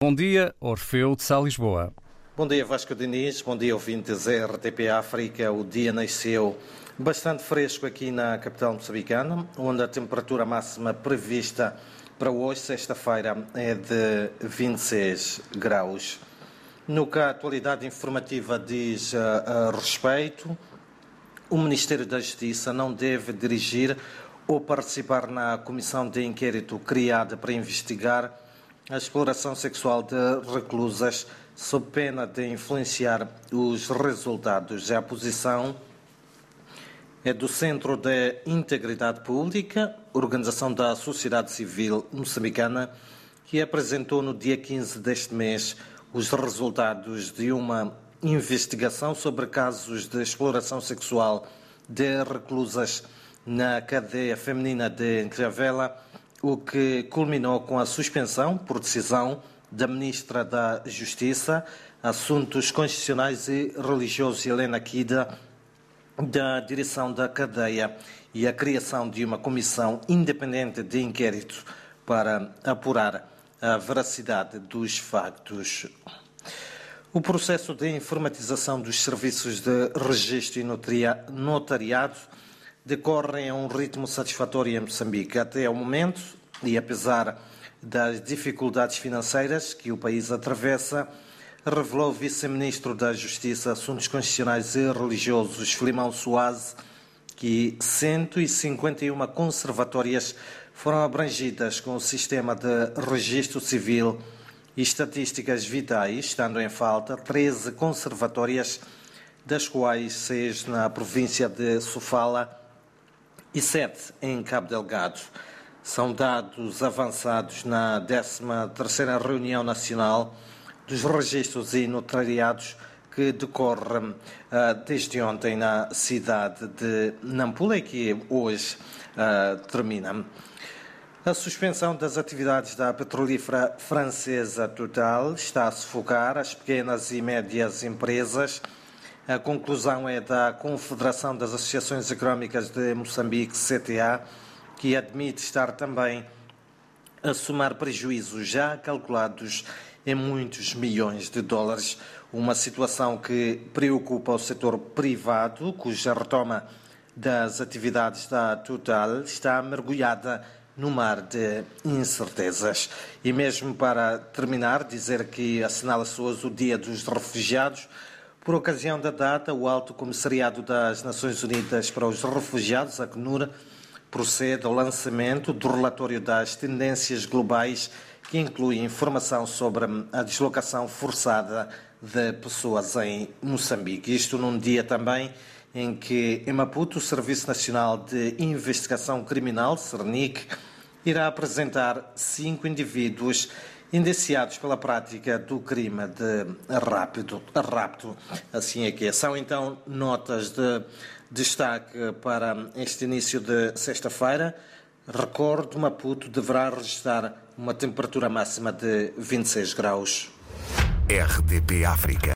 Bom dia, Orfeu de Sá, Lisboa. Bom dia, Vasco Diniz. Bom dia, ouvintes RTP África. O dia nasceu bastante fresco aqui na capital moçambicana, onde a temperatura máxima prevista para hoje, sexta-feira, é de 26 graus. No que a atualidade informativa diz a respeito, o Ministério da Justiça não deve dirigir ou participar na comissão de inquérito criada para investigar a exploração sexual de reclusas sob pena de influenciar os resultados. A posição é do Centro de Integridade Pública, organização da sociedade civil moçambicana, que apresentou no dia 15 deste mês os resultados de uma investigação sobre casos de exploração sexual de reclusas na cadeia feminina de Encravela, o que culminou com a suspensão, por decisão da Ministra da Justiça, Assuntos Constitucionais e Religiosos, Helena Kida, da direção da cadeia e a criação de uma comissão independente de inquérito para apurar a veracidade dos factos. O processo de informatização dos serviços de registro e notariado decorre a um ritmo satisfatório em Moçambique. Até ao momento, e apesar das dificuldades financeiras que o país atravessa, revelou o Vice-Ministro da Justiça, Assuntos Constitucionais e Religiosos, Filimão Soares, que 151 conservatórias foram abrangidas com o sistema de registro civil e estatísticas vitais, estando em falta 13 conservatórias, das quais 6 na província de Sofala e 7 em Cabo Delgado. São dados avançados na 13ª Reunião Nacional dos Registros e Notariados, que decorre desde ontem na cidade de Nampula e que hoje termina. A suspensão das atividades da petrolífera francesa Total está a sufocar as pequenas e médias empresas. A conclusão é da Confederação das Associações Económicas de Moçambique, CTA, que admite estar também a somar prejuízos já calculados em muitos milhões de dólares, uma situação que preocupa o setor privado, cuja retoma das atividades da Total está mergulhada no mar de incertezas. E mesmo para terminar, dizer que assinala-se hoje o Dia dos Refugiados. Por ocasião da data, o Alto Comissariado das Nações Unidas para os Refugiados, ACNUR, procede ao lançamento do relatório das tendências globais, que inclui informação sobre a deslocação forçada de pessoas em Moçambique. Isto num dia também em que, em Maputo, o Serviço Nacional de Investigação Criminal, CERNIC, irá apresentar 5 indivíduos indiciados pela prática do crime de rapto. Assim é que é. São então notas de destaque para este início de sexta-feira. Recordo, Maputo deverá registrar uma temperatura máxima de 26 graus. RTP África.